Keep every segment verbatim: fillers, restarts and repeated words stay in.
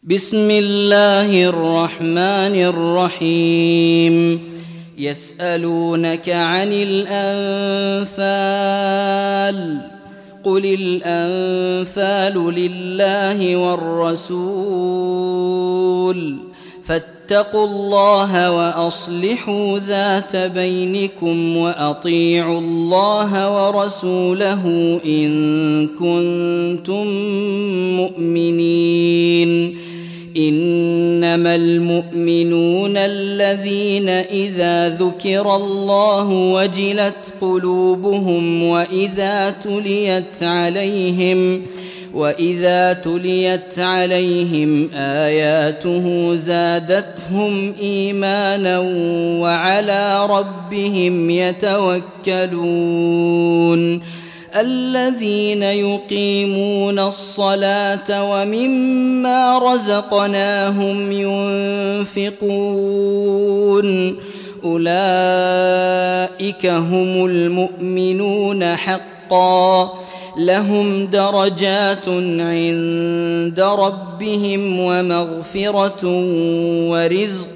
بسم الله الرحمن الرحيم. يسألونك عن الأنفال قل الأنفال لله والرسول فاتقوا الله وأصلحوا ذات بينكم وأطيعوا الله ورسوله إن كنتم مؤمنين. إنما المؤمنون الذين إذا ذكر الله وجلت قلوبهم وإذا تليت عليهم وإذا تليت عليهم آياته زادتهم إيمانا وعلى ربهم يتوكلون. الذين يقيمون الصلاة ومما رزقناهم ينفقون أولئك هم المؤمنون حقا لهم درجات عند ربهم ومغفرة ورزق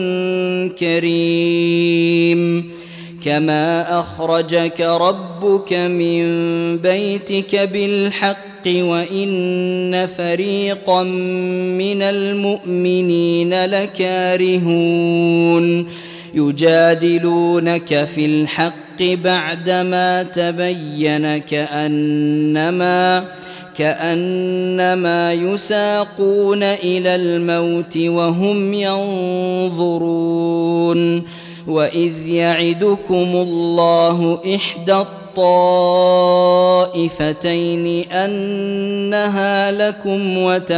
كريم. كما أخرجك ربك من بيتك بالحق وإن فريقا من المؤمنين لكارهون يجادلونك في الحق بعدما تبين كأنما كأنما يساقون إلى الموت وهم ينظرون. وإذ يعدكم الله إحدى الطائفتين أنها لكم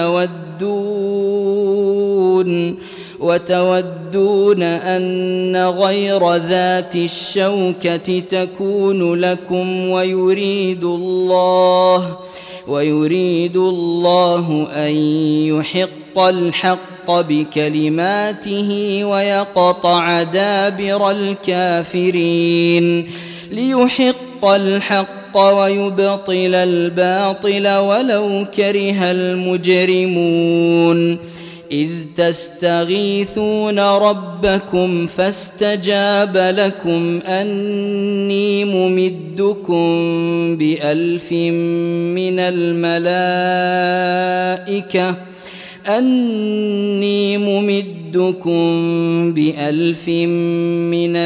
وتودون وتودون أن غير ذات الشوكة تكون لكم ويريد الله ويريد الله أن يحق الحق بكلماته ويقطع دابر الكافرين ليحق الحق ويبطل الباطل ولو كره المجرمون. إذ تستغيثون ربكم فاستجاب لكم أني ممدكم بألف من الملائكة أني ممدكم بألف من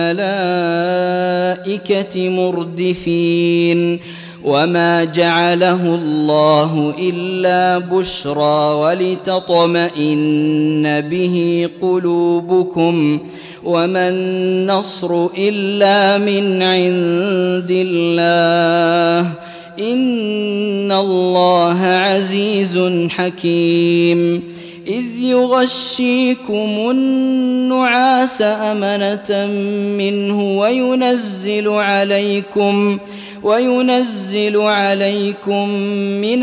الملائكة مردفين. وما جعله الله إلا بشرى ولتطمئن به قلوبكم وما النصر إلا من عند الله إن الله عزيز حكيم. إذ يغشيكم النعاس أمنة منه وينزل عليكم وينزل عليكم من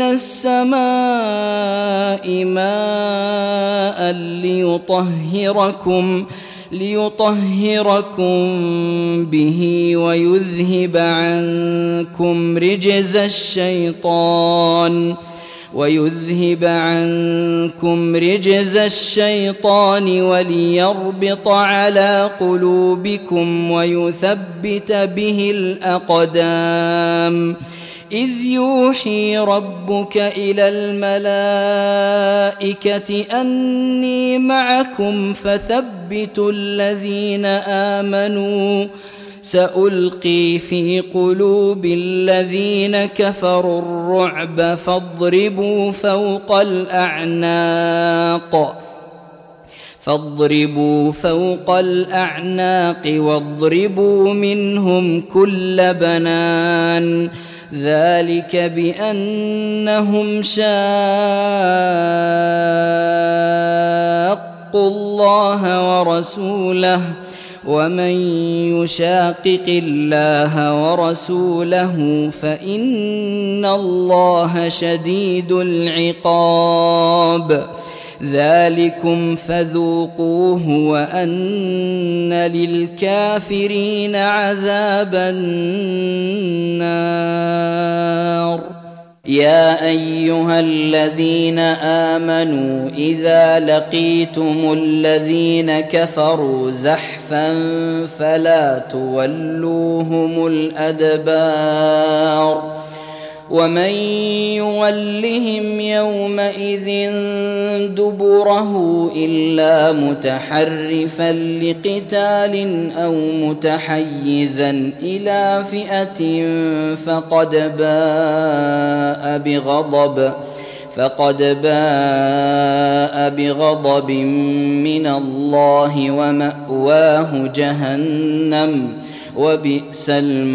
السماء ماء ليطهركم ليطهركم به ويذهب عنكم رجز الشيطان ويذهب عنكم رجز الشيطان وليربط على قلوبكم ويثبت به الأقدام. إذ يوحي ربك إلى الملائكة أني معكم فثبتوا الذين آمنوا سألقي في قلوب الذين كفروا الرعب فاضربوا فوق الأعناق فاضربوا فوق الأعناق واضربوا منهم كل بنان. ذلك بأنهم شاقوا الله ورسوله ومن يشاقق الله ورسوله فإن الله شديد العقاب. ذلكم فذوقوه وأن للكافرين عذاب النار. يا أيها الذين آمنوا إذا لقيتم الذين كفروا زحفا فلا تولوهم الأدبار ومن يولهم يومئذ دبره إلا متحرفا لقتال أو متحيزا إلى فئة فقد باء بغضب فقد باء بغضب من الله ومأواه جهنم وبئس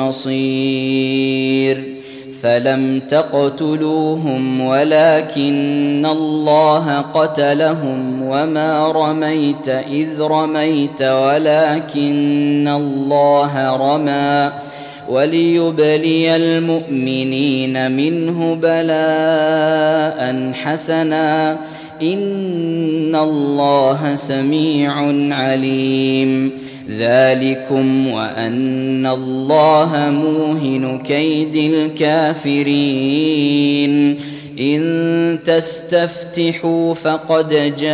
المصير فلم تقتلوهم ولكن الله قتلهم وما رميت إذ رميت ولكن الله رمى وليبلي المؤمنين منه بلاء حسنا إن الله سميع عليم ذلكم وأن الله موهن كيد الكافرين إن تستفتحوا فقد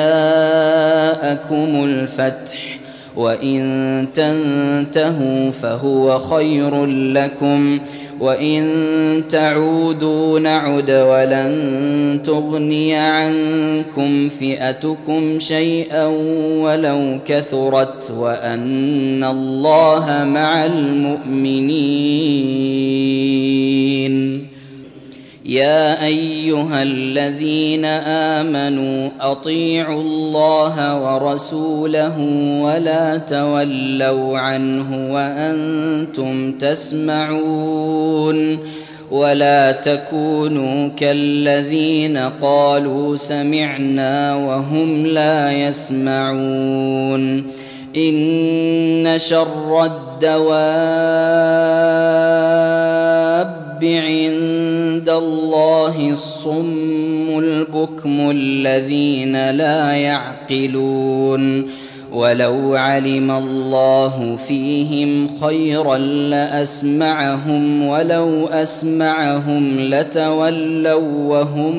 جاءكم الفتح وإن تنتهوا فهو خير لكم وإن تعودوا نعد ولن تغني عنكم فئتكم شيئا ولو كثرت وأن الله مع المؤمنين يا أيها الذين آمنوا أطيعوا الله ورسوله ولا تولوا عنه وأنتم تسمعون ولا تكونوا كالذين قالوا سمعنا وهم لا يسمعون إن شر الدواب عند الله الصم البكم الذين لا يعقلون ولو علم الله فيهم خيرا لأسمعهم ولو أسمعهم لتولوا وهم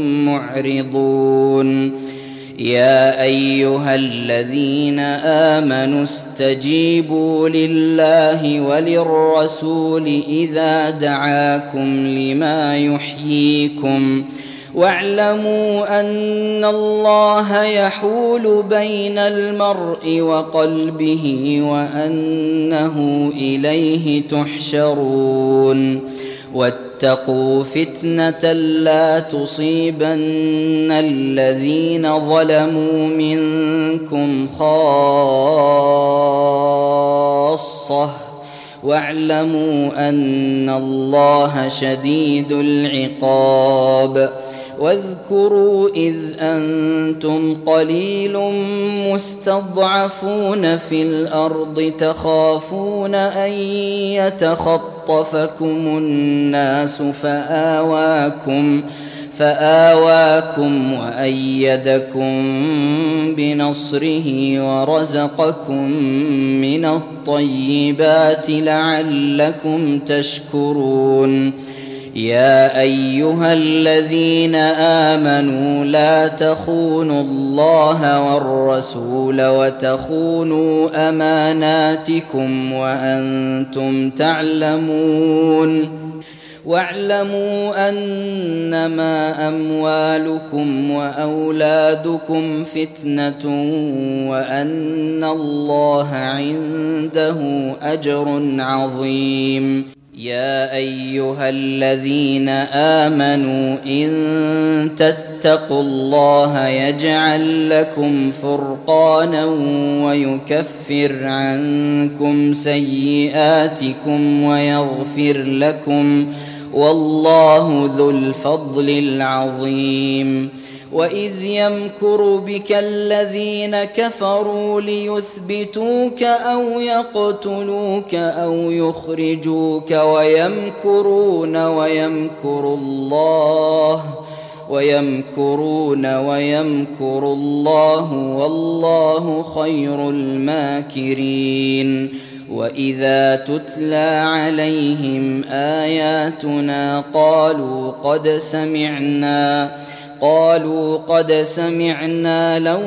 معرضون يا أيها الذين آمنوا استجيبوا لله وللرسول إذا دعاكم لما يحييكم واعلموا أن الله يحول بين المرء وقلبه وأنه إليه تحشرون واتقوا فتنة لا تصيبن الذين ظلموا منكم خاصة واعلموا أن الله شديد العقاب واذكروا إذ أنتم قليل مستضعفون في الأرض تخافون أن يتخطفكم الناس فآواكم فآواكم وأيدكم بنصره ورزقكم من الطيبات لعلكم تشكرون يا أيها الذين آمنوا لا تخونوا الله والرسول وتخونوا أماناتكم وأنتم تعلمون واعلموا أنما أموالكم وأولادكم فتنة وأن الله عنده أجر عظيم يا أيها الذين آمنوا إن تتقوا الله يجعل لكم فرقانا ويكفر عنكم سيئاتكم ويغفر لكم والله ذو الفضل العظيم وإذ يمكر بك الذين كفروا ليثبتوك أو يقتلوك أو يخرجوك ويمكرون ويمكر الله ويمكرون ويمكر الله والله خير الماكرين وإذا تتلى عليهم آياتنا قالوا قد سمعنا قالوا قد سمعنا لو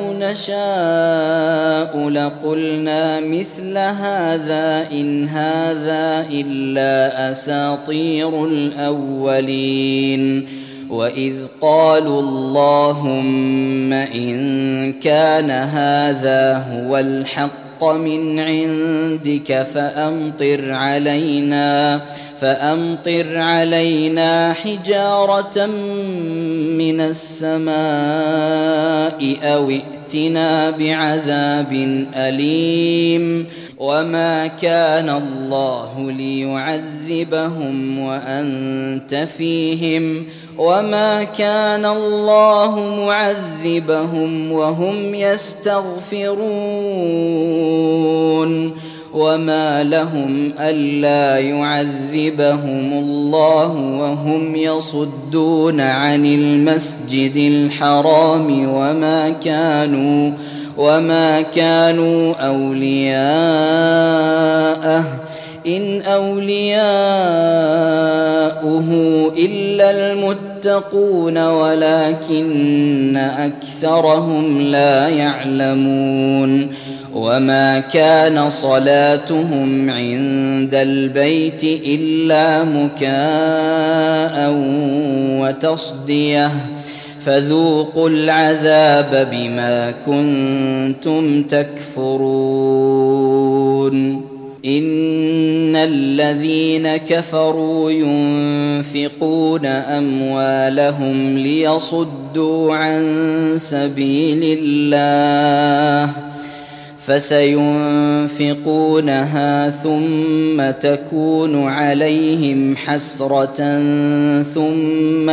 نشاء لقلنا مثل هذا إن هذا إلا أساطير الأولين وإذ قالوا اللهم إن كان هذا هو الحق من عندك فأمطر علينا فأمطر علينا حجارة من السماء أو ائتنا بعذاب أليم وما كان الله ليعذبهم وأنت فيهم وما كان الله معذبهم وهم يستغفرون وما لهم ألا يعذبهم الله وهم يصدون عن المسجد الحرام وما كانوا وما كانوا أولياءه إن أولياؤه إلا المتقون ولكن أكثرهم لا يعلمون وما كان صلاتهم عند البيت إلا مكاء وتصدية فذوقوا العذاب بما كنتم تكفرون إن الذين كفروا ينفقون أموالهم ليصدوا عن سبيل الله فسينفقونها ثم تكون عليهم حسرة ثم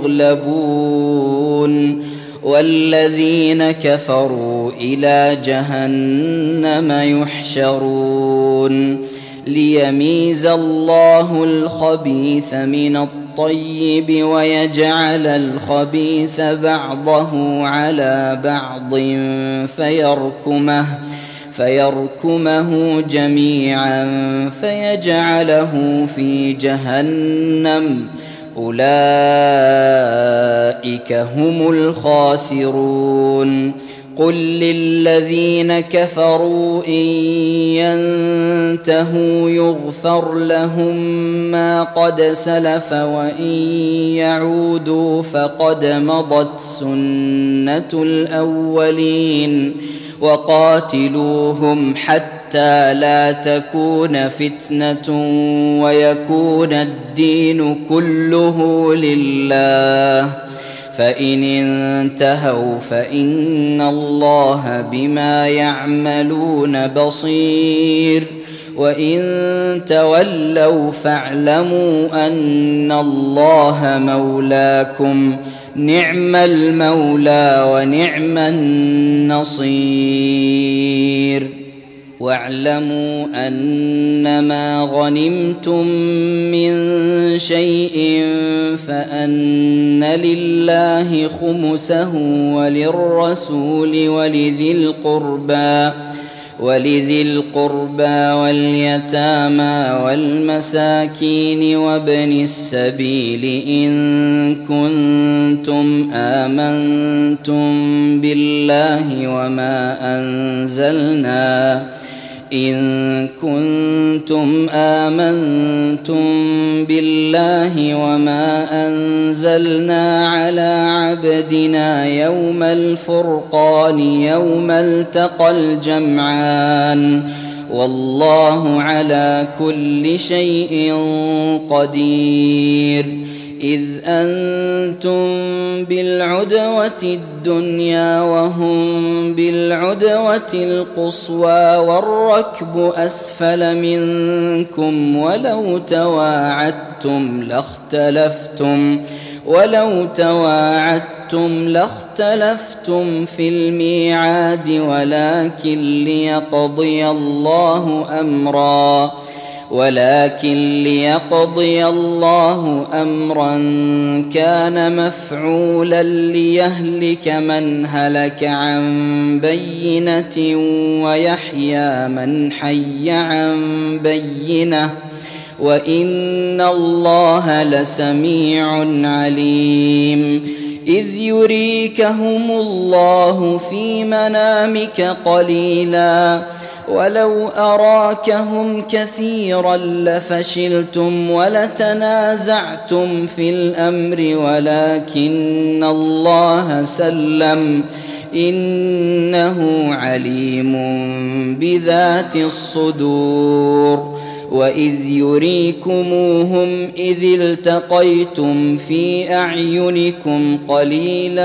يغلبون والذين كفروا إلى جهنم يحشرون ليميز الله الخبيث من الطيب ويجعل الخبيث بعضه على بعض فيركمه فيركمه جميعا فيجعله في جهنم أولئك هم الخاسرون قل للذين كفروا إن ينتهوا يغفر لهم ما قد سلف وإن يعودوا فقد مضت سنة الأولين وقاتلوهم حتى لا تكون فتنة ويكون الدين كله لله فإن انتهوا فإن الله بما يعملون بصير وإن تولوا فاعلموا أن الله مولاكم نعم المولى ونعم النصير واعلموا أنما غنمتم من شيء فأن لله خمسه وللرسول ولذي القربى ولذي القربى واليتامى والمساكين وابن السبيل إن كنتم آمنتم بالله وما أنزلنا إن كنتم آمنتم بالله وما أنزلنا على عبدنا يوم الفرقان يوم التقى الجمعان والله على كل شيء قدير إذ أنتم بالعدوة الدنيا وهم بالعدوة القصوى والركب أسفل منكم ولو تواعدتم لاختلفتم ولو تواعدتم لاختلفتم في الميعاد ولكن ليقضي الله أمرا ولكن ليقضي الله أمرا كان مفعولا ليهلك من هلك عن بينة ويحيى من حي عن بينة وإن الله لسميع عليم إذ يريكهم الله في منامك قليلا ولو أراكهم كثيرا لفشلتم ولتنازعتم في الأمر ولكن الله سلم إنه عليم بذات الصدور وإذ يريكموهم إذ التقيتم في أعينكم قليلا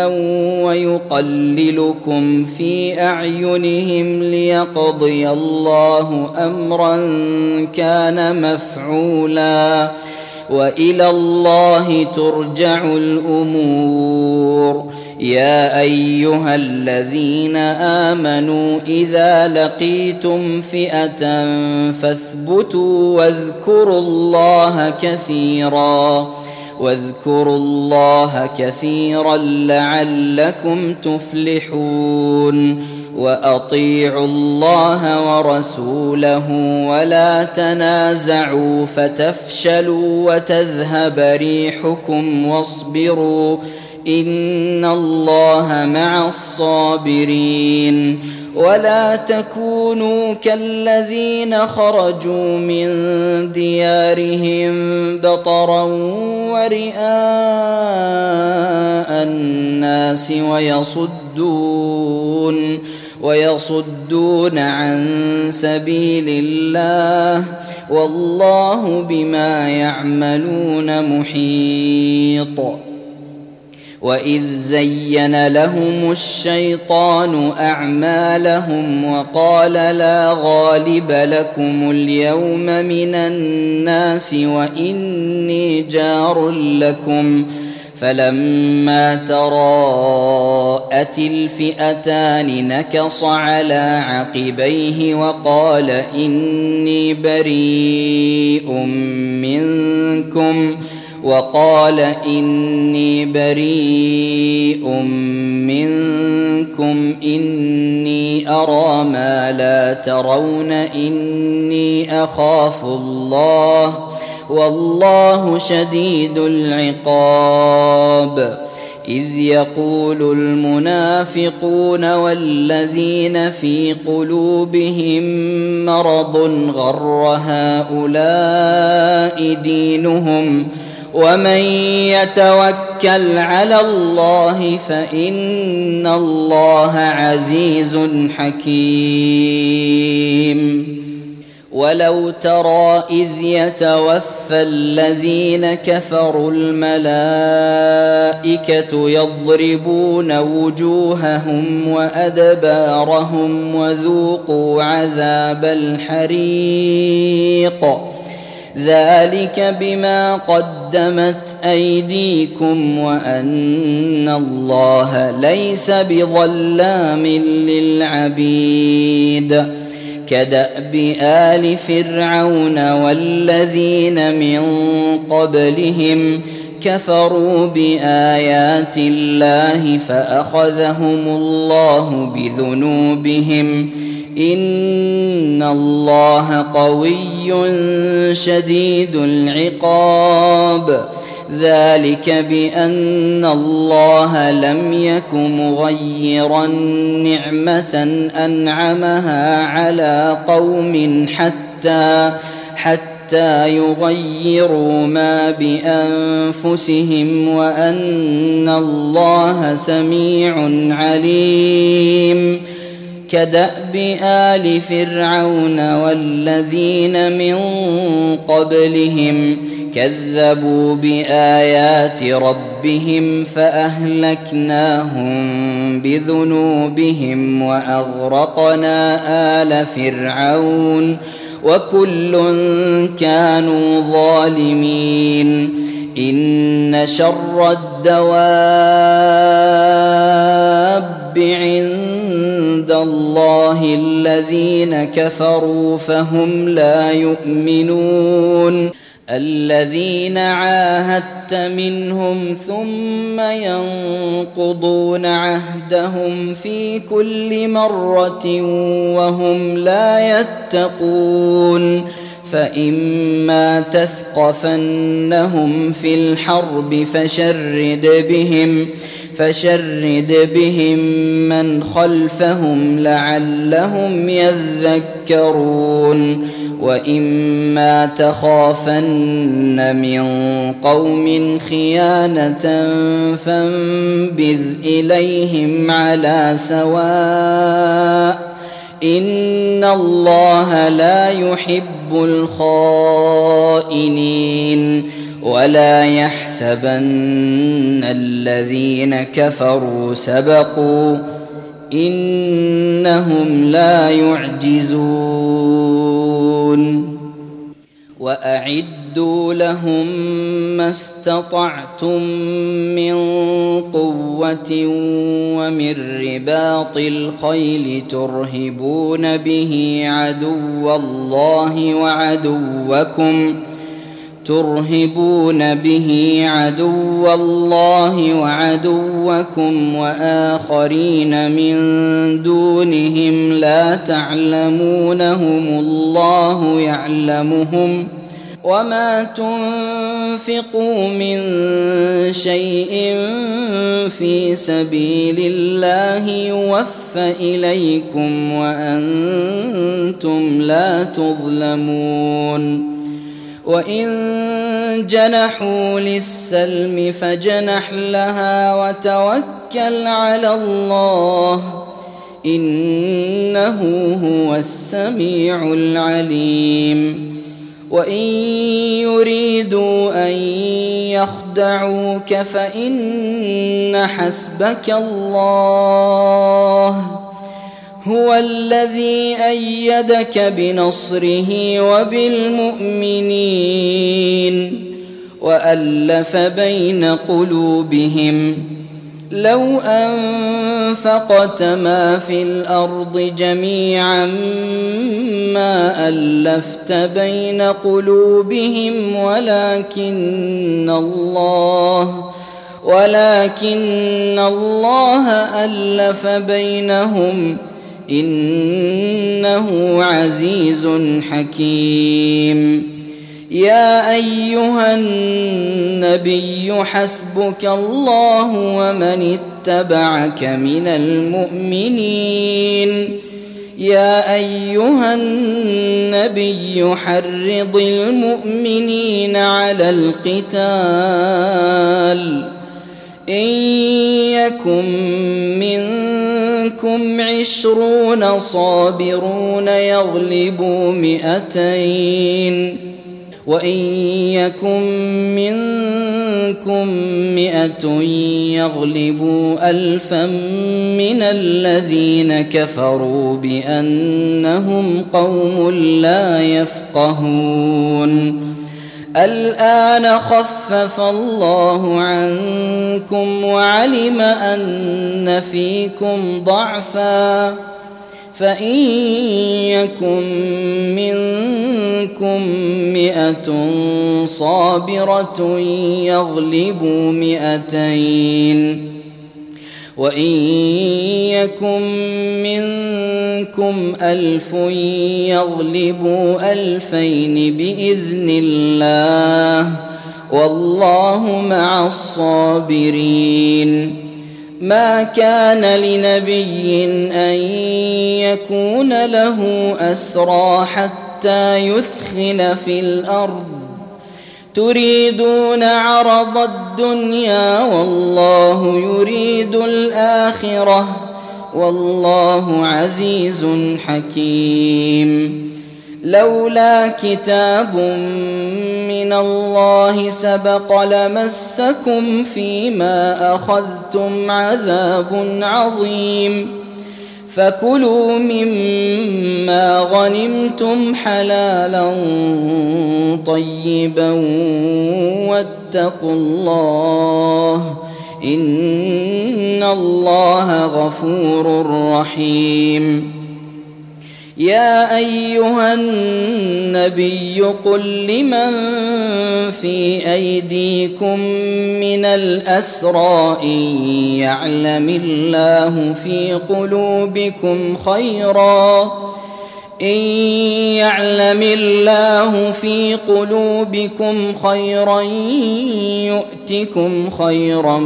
ويقللكم في أعينهم ليقضي الله أمرا كان مفعولا وإلى الله ترجع الأمور يا أيها الذين آمنوا إذا لقيتم فئة فاثبتوا واذكروا الله كثيرا واذكروا الله كثيرا لعلكم تفلحون وأطيعوا الله ورسوله ولا تنازعوا فتفشلوا وتذهب ريحكم واصبروا إن الله مع الصابرين ولا تكونوا كالذين خرجوا من ديارهم بطرا ورئاء الناس ويصدون ويصدون عن سبيل الله والله بما يعملون محيط وإذ زين لهم الشيطان أعمالهم وقال لا غالب لكم اليوم من الناس وإني جار لكم فلما تراءت الفئتان نكص على عقبيه وقال إني بريء منكم وقال إني بريء منكم إني أرى ما لا ترون إني أخاف الله والله شديد العقاب إذ يقول المنافقون والذين في قلوبهم مرض غر هؤلاء دينهم ومن يتوكل على الله فإن الله عزيز حكيم ولو ترى إذ يتوفى الذين كفروا الملائكة يضربون وجوههم وأدبارهم وذوقوا عذاب الحريق ذلك بما قدمت أيديكم وأن الله ليس بظلام للعبيد كدأب آل فرعون والذين من قبلهم كفروا بآيات الله فأخذهم الله بذنوبهم إن الله قوي شديد العقاب ذلك بأن الله لم يك مغيرا نعمة أنعمها على قوم حتى حتى يغيروا ما بأنفسهم وأن الله سميع عليم كدأب آل فرعون والذين من قبلهم كذبوا بآيات ربهم فأهلكناهم بذنوبهم وأغرقنا آل فرعون وكل كانوا ظالمين إن شر الدواب عند الله الذين كفروا فهم لا يؤمنون الذين عاهدت منهم ثم ينقضون عهدهم في كل مرة وهم لا يتقون فإما تثقفنهم في الحرب فشرد بهم فشرد بهم من خلفهم لعلهم يذكرون وإما تخافن من قوم خيانة فانبذ إليهم على سواء إن الله لا يحب الخائنين ولا يحسبن الذين كفروا سبقوا إنهم لا يعجزون وأعدوا لهم ما استطعتم من قوة ومن رباط الخيل ترهبون به عدو الله وعدوكم ترهبون به عدو الله وعدوكم وآخرين من دونهم لا تعلمونهم الله يعلمهم وما تنفقوا من شيء في سبيل الله يوفى إليكم وأنتم لا تظلمون وإن جنحوا للسلم فجنح لها وتوكل على الله إنه هو السميع العليم وإن يريدوا أن يخدعوك فإن حسبك الله هو الذي أيدك بنصره وبالمؤمنين وألف بين قلوبهم لو أنفقت ما في الأرض جميعا ما ألفت بين قلوبهم ولكن الله ولكن الله ألف بينهم إنه عزيز حكيم يا أيها النبي حسبك الله ومن اتبعك من المؤمنين يا أيها النبي حرض المؤمنين على القتال إن يكن منكم عشرون صابرون يغلبوا مئتين وإن يكن منكم مئة يغلبوا ألفا من الذين كفروا بأنهم قوم لا يفقهون الآن خفف الله عنكم وعلم أن فيكم ضعفا فإن يكن منكم مئة صابرة يغلبوا مئتين وإن يكن منكم ألف يغلبوا ألفين بإذن الله والله مع الصابرين ما كان لنبي أن يكون له أسرى حتى يثخن في الأرض تريدون عرض الدنيا والله يريد الآخرة والله عزيز حكيم لولا كتاب من الله سبق لمسكم فيما أخذتم عذاب عظيم فكلوا مما غنمتم حلالا طيبا واتقوا الله إن الله غفور رحيم. يا أيها النبي قل لمن في أيديكم من الأسرى إن يعلم الله في قلوبكم خيرا إن يعلم الله في قلوبكم خيرا يؤتكم خيرا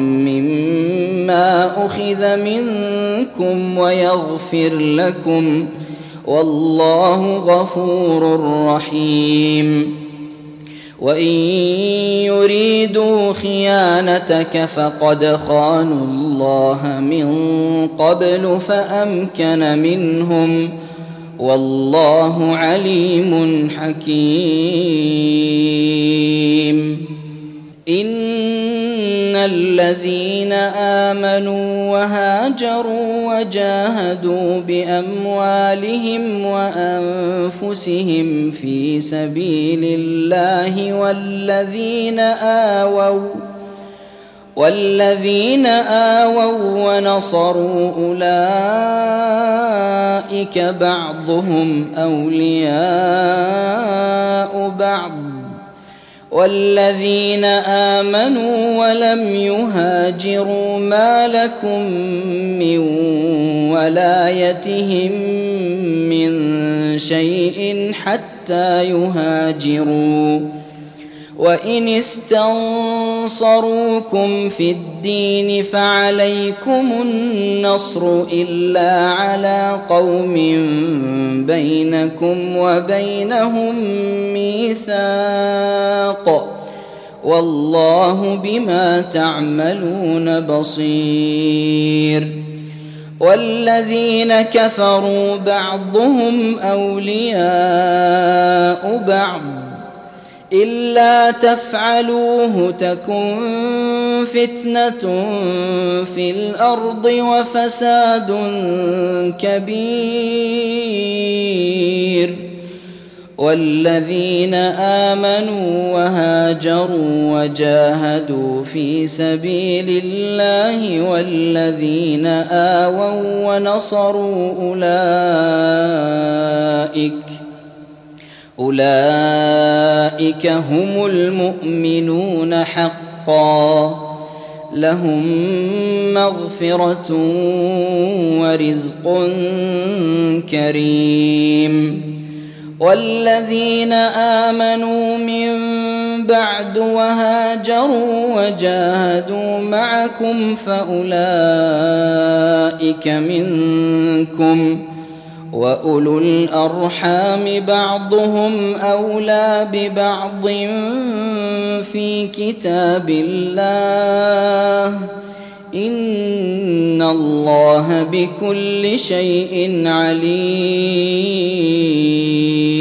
مما أخذ منكم ويغفر لكم والله غفور رحيم. وإن يريدوا خيانتك فقد خانوا الله من قبل فأمكن منهم والله عليم حكيم. إن الذين آمنوا وهاجروا وجاهدوا بأموالهم وأنفسهم في سبيل الله والذين آووا والذين آووا ونصروا أولئك بعضهم أولياء بعض والذين آمنوا ولم يهاجروا ما لكم من ولايتهم من شيء حتى يهاجروا وإن استنصروكم في الدين فعليكم النصر إلا على قوم بينكم وبينهم ميثاق والله بما تعملون بصير. والذين كفروا بعضهم أولياء بعض إلا تفعلوه تكن فتنة في الأرض وفساد كبير. والذين آمنوا وهاجروا وجاهدوا في سبيل الله والذين آووا ونصروا أولئك أولئك هم المؤمنون حقا لهم مغفرة ورزق كريم. والذين آمنوا من بعد وهاجروا وجاهدوا معكم فأولئك منكم وأولو الأرحام بعضهم أولى ببعض في كتاب الله إن الله بكل شيء عليم.